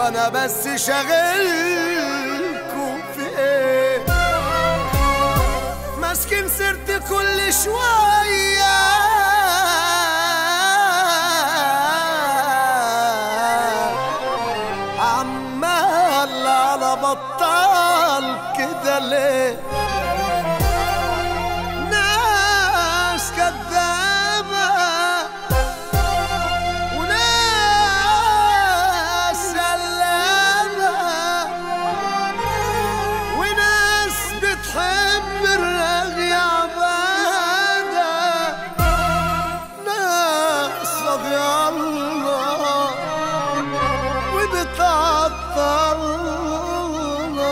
وانا بس شاغلكم في ايه؟ ماسكين سيرتي كل شوية عمال على بطال كده ليه؟ ناس كدابة وناس سلامة وناس بتحب الرغي عبادة، ناس راضية الله وبتعطلنا.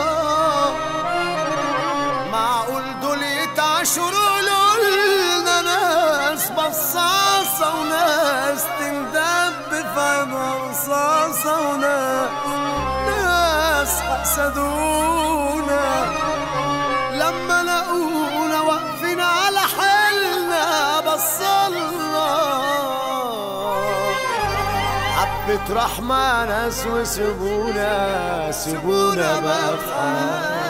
معقول دول يتعاشروا لنا ناس بصاصة وناس تندب في عينها رصاصة وناس حسدونا لما لقونا واقفين على حالنا بصلنا. حبة رحمة ناس وسيبونا سيبونا بقى في حالنا.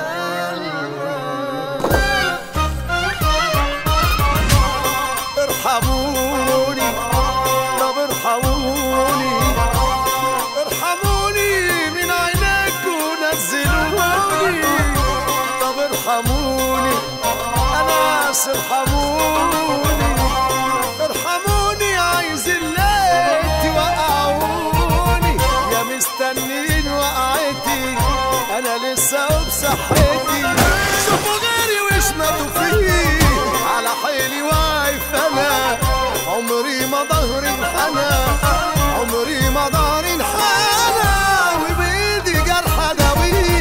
ارحموني طب ارحموني ارحموني من عينيكم نزلوني. طب ارحموني انا ناس ارحموني ارحموني عايزين ليه توقعوني يا مستنين وقعتي انا لسه وبصحتي. شوفوا غيري واشمتوا فيه على حيلي واقف انا عمري ما ظهري انحنى عمري ما ظهري انحنى وبايدي جرح اداويه.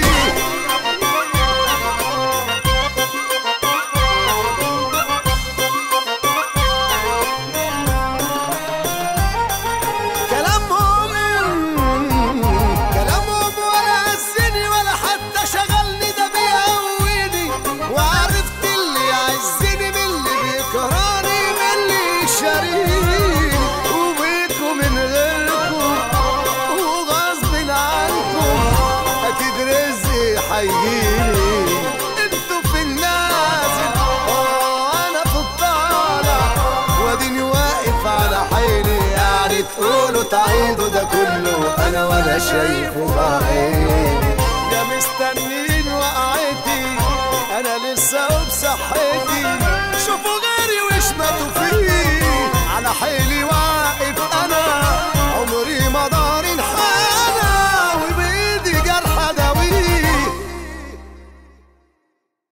كلامهم ولا هزني ولا حتى شغلني ده بيقويني وعرفت اللي يعزني من اللي بيكرهني من اللي يشاريني وبيكم من غيركم وغصب عنكم اكيد رزقي هيجيلي. انتوا في النازل انا في الطالع واديني واقف على حيلي. يعني تقولوا تعيدوا ده كله انا ولا شايفه بعيني. يا مستنين وقعتي انا لسه وبصحتي